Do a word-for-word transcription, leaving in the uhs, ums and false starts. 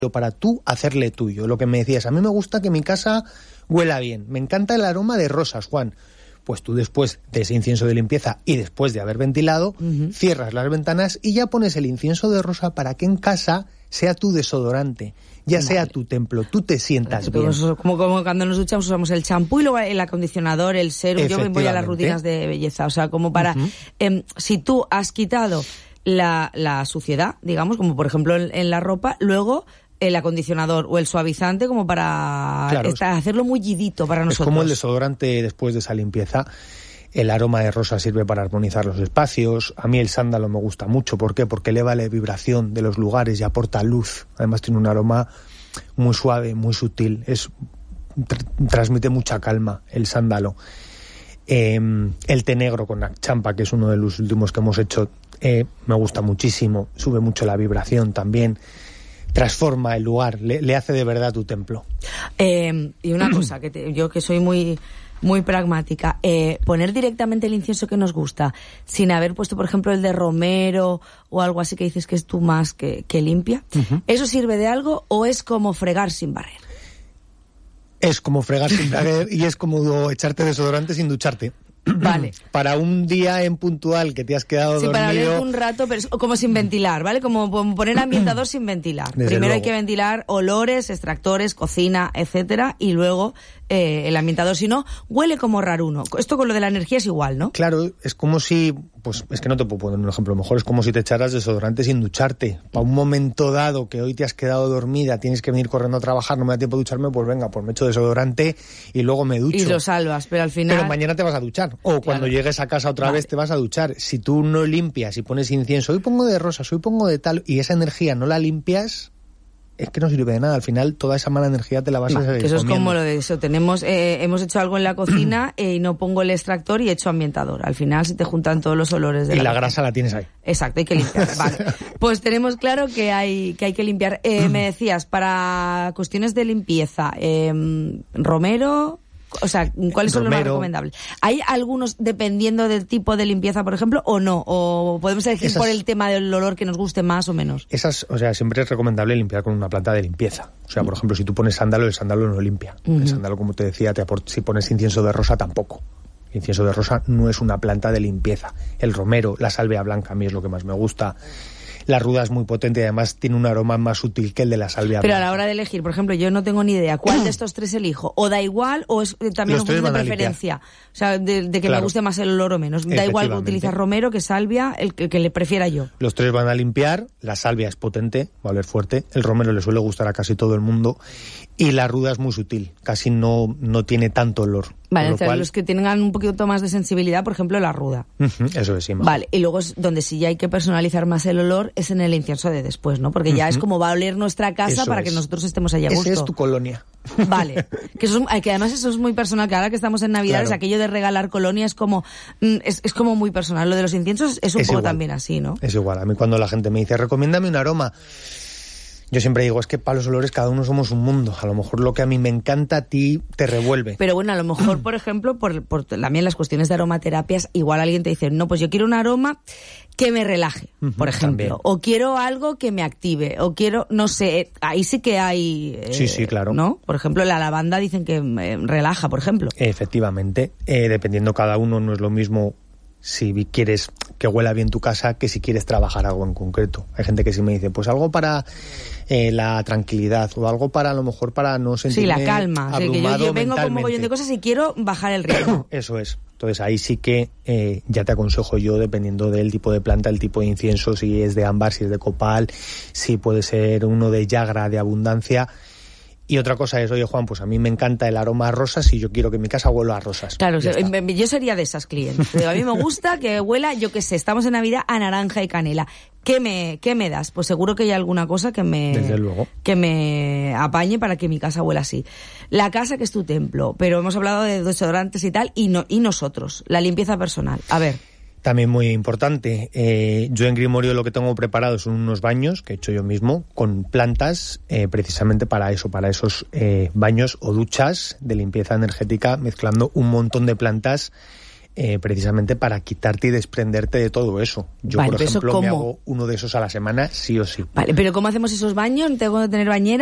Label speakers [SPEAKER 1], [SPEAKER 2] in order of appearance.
[SPEAKER 1] para tú hacerle tuyo. Lo que me decías, a mí me gusta que mi casa huela bien, me encanta el aroma de rosas, Juan. Pues tú después de ese incienso de limpieza y después de haber ventilado, uh-huh. cierras las ventanas y ya pones el incienso de rosa para que en casa sea tu desodorante, ya vale. sea tu templo, tú te sientas bien.
[SPEAKER 2] Eso, como, como cuando nos duchamos usamos el champú y luego el acondicionador, el serum, yo voy a las rutinas de belleza, o sea, como para, uh-huh. eh, si tú has quitado la, la suciedad, digamos, como por ejemplo en, en la ropa, luego el acondicionador o el suavizante como para claro, esta, hacerlo mullidito para nosotros.
[SPEAKER 1] Es como el desodorante después de esa limpieza. El aroma de rosa sirve para armonizar los espacios. A mí el sándalo me gusta mucho. ¿Por qué? Porque eleva la vibración de los lugares y aporta luz. Además tiene un aroma muy suave, muy sutil. Es tr- transmite mucha calma el sándalo. Eh, el té negro con la champa, que es uno de los últimos que hemos hecho, eh, me gusta muchísimo. Sube mucho la vibración también. Transforma el lugar, le, le hace de verdad tu templo.
[SPEAKER 2] Eh, y una cosa, que te, yo que soy muy muy pragmática, eh, poner directamente el incienso que nos gusta, sin haber puesto, por ejemplo, el de romero o algo así que dices que es tú más que, que limpia, uh-huh. ¿eso sirve de algo o es como fregar sin barrer?
[SPEAKER 1] Es como fregar sin barrer y es como echarte desodorante sin ducharte.
[SPEAKER 2] Vale.
[SPEAKER 1] Para un día en puntual que te has quedado
[SPEAKER 2] sí,
[SPEAKER 1] dormido...
[SPEAKER 2] Sí, para olerte un rato, pero como sin ventilar, ¿vale? Como poner ambientador sin ventilar.
[SPEAKER 1] Desde
[SPEAKER 2] Primero
[SPEAKER 1] luego.
[SPEAKER 2] Hay que ventilar olores, extractores, cocina, etcétera, y luego eh, el ambientador. Si no, huele como raruno. Esto con lo de la energía es igual, ¿no?
[SPEAKER 1] Claro, es como si... Pues es que no te puedo poner un ejemplo mejor. Es como si te echaras desodorante sin ducharte. Para un momento dado que hoy te has quedado dormida, tienes que venir corriendo a trabajar, no me da tiempo de ducharme, pues venga, pues me echo desodorante y luego me ducho.
[SPEAKER 2] Y lo salvas, pero al final...
[SPEAKER 1] Pero mañana te vas a duchar. O claro. cuando llegues a casa otra vale. vez te vas a duchar. Si tú no limpias y pones incienso, hoy pongo de rosas, hoy pongo de tal, y esa energía no la limpias, es que no sirve de nada. Al final toda esa mala energía te la vas no, a seguir
[SPEAKER 2] Eso
[SPEAKER 1] comiendo.
[SPEAKER 2] Es como lo de eso. Tenemos, eh, hemos hecho algo en la cocina eh, y no pongo el extractor y echo ambientador. Al final se te juntan todos los olores de
[SPEAKER 1] y
[SPEAKER 2] la,
[SPEAKER 1] la grasa la tienes ahí.
[SPEAKER 2] Exacto, hay que limpiar. Vale. Pues tenemos claro que hay que hay que limpiar. Eh, me decías, para cuestiones de limpieza, eh, romero... O sea, ¿cuáles son Romero. Los más recomendables? ¿Hay algunos dependiendo del tipo de limpieza, por ejemplo, o no? ¿O podemos elegir esas, por el tema del olor que nos guste más o menos?
[SPEAKER 1] Esas, o sea, siempre es recomendable limpiar con una planta de limpieza. O sea, por ejemplo, si tú pones sándalo, el sándalo no limpia. Uh-huh. El sándalo, como te decía, te aporta, si pones incienso de rosa, tampoco. El incienso de rosa no es una planta de limpieza. El romero, la salvia blanca, a mí es lo que más me gusta. La ruda es muy potente y además tiene un aroma más sutil que el de la salvia
[SPEAKER 2] Pero
[SPEAKER 1] blanca.
[SPEAKER 2] A la hora de elegir, por ejemplo, yo no tengo ni idea cuál de estos tres elijo. O da igual, o es también un punto de preferencia. O sea, de, de que claro. me guste más el olor o menos. Da igual utilizar romero que salvia, el que, que le prefiera yo.
[SPEAKER 1] Los tres van a limpiar. La salvia es potente, va a oler fuerte. El romero le suele gustar a casi todo el mundo. Y la ruda es muy sutil, casi no, no tiene tanto olor.
[SPEAKER 2] Vale,
[SPEAKER 1] lo
[SPEAKER 2] entonces
[SPEAKER 1] cual...
[SPEAKER 2] los que tengan un poquito más de sensibilidad, por ejemplo, la ruda.
[SPEAKER 1] Uh-huh, eso es, sí. Mejor.
[SPEAKER 2] Vale, y luego es donde sí ya hay que personalizar más el olor, es en el incienso de después, ¿no? Porque uh-huh. ya es como va a oler nuestra casa eso para es. Que nosotros estemos allá a gusto.
[SPEAKER 1] Ese es tu colonia.
[SPEAKER 2] Vale, que, eso es, que además eso es muy personal, que ahora que estamos en Navidades, claro. aquello de regalar colonia es como es, es como muy personal. Lo de los inciensos es un es poco igual. También así, ¿no?
[SPEAKER 1] Es igual, a mí cuando la gente me dice, recomiéndame un aroma... Yo siempre digo, es que para los olores cada uno somos un mundo. A lo mejor lo que a mí me encanta a ti te revuelve.
[SPEAKER 2] Pero bueno, a lo mejor, por ejemplo, por, por también las cuestiones de aromaterapias, igual alguien te dice, no, pues yo quiero un aroma que me relaje, uh-huh, por ejemplo. También. O quiero algo que me active, o quiero, no sé, ahí sí que hay... Eh,
[SPEAKER 1] sí, sí, claro.
[SPEAKER 2] ¿no? Por ejemplo, la lavanda dicen que eh, relaja, por ejemplo.
[SPEAKER 1] Efectivamente. Eh, dependiendo cada uno, no es lo mismo... si quieres que huela bien tu casa que si quieres trabajar algo en concreto. Hay gente que sí me dice, pues algo para eh, la tranquilidad o algo para, a lo mejor, para no sentirme
[SPEAKER 2] sí, la calma. Sí, que yo, yo vengo con un mogollón de cosas y quiero bajar el ritmo.
[SPEAKER 1] Eso es. Entonces ahí sí que eh, ya te aconsejo yo, dependiendo del tipo de planta, el tipo de incienso, si es de ámbar, si es de copal, si puede ser uno de yagra, de abundancia... Y otra cosa es, oye Juan, pues a mí me encanta el aroma a rosas y yo quiero que mi casa huela a rosas.
[SPEAKER 2] Claro, yo sería de esas clientes. A mí me gusta que huela, yo qué sé, estamos en Navidad, a naranja y canela. ¿Qué me, qué me das? Pues seguro que hay alguna cosa que me,
[SPEAKER 1] Desde luego.
[SPEAKER 2] que me apañe para que mi casa huela así. La casa, que es tu templo, pero hemos hablado de desodorantes y tal, y, no, y nosotros, la limpieza personal. A ver...
[SPEAKER 1] También muy importante, eh, yo en Grimorio lo que tengo preparado son unos baños que he hecho yo mismo con plantas eh, precisamente para eso, para esos eh, baños o duchas de limpieza energética, mezclando un montón de plantas eh, precisamente para quitarte y desprenderte de todo eso. Yo,
[SPEAKER 2] vale,
[SPEAKER 1] por ejemplo,
[SPEAKER 2] ¿cómo?
[SPEAKER 1] me hago uno de esos a la semana sí o sí.
[SPEAKER 2] Vale, pero ¿cómo hacemos esos baños? ¿Tengo que tener bañera?